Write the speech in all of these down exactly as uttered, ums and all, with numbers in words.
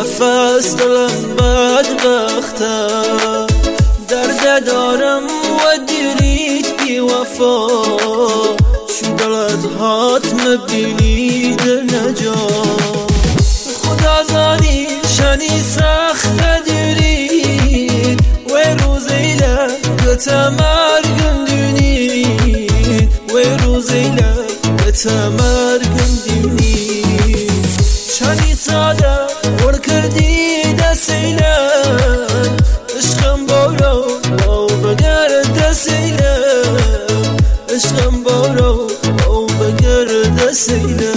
نفس دلم بدبخته، درد دارم و دیریت بی وفا، چون دلت هات مبینی در نجا. خدا زانی شنی سخت دیرید و روزیله گتا مرگم دونید، و روزیله گتا مرگم دونید. شنی ساده ور کردی دستیله، عشقم بارو او بگر دستیله، عشقم بارو او بگر دستیله.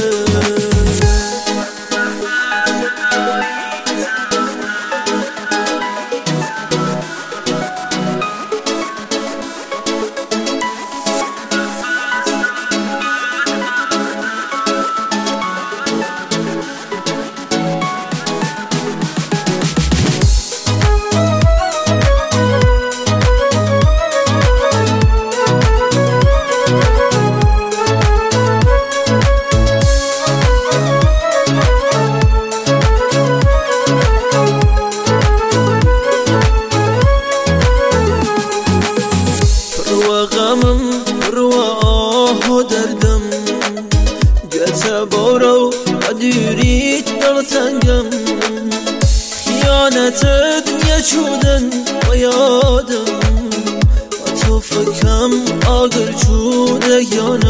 غمم رو آه و دردم گتا بارو ادیریت دل تنگم، خیانتت یچودن و یادم و تو فکم آگر چوده یانم.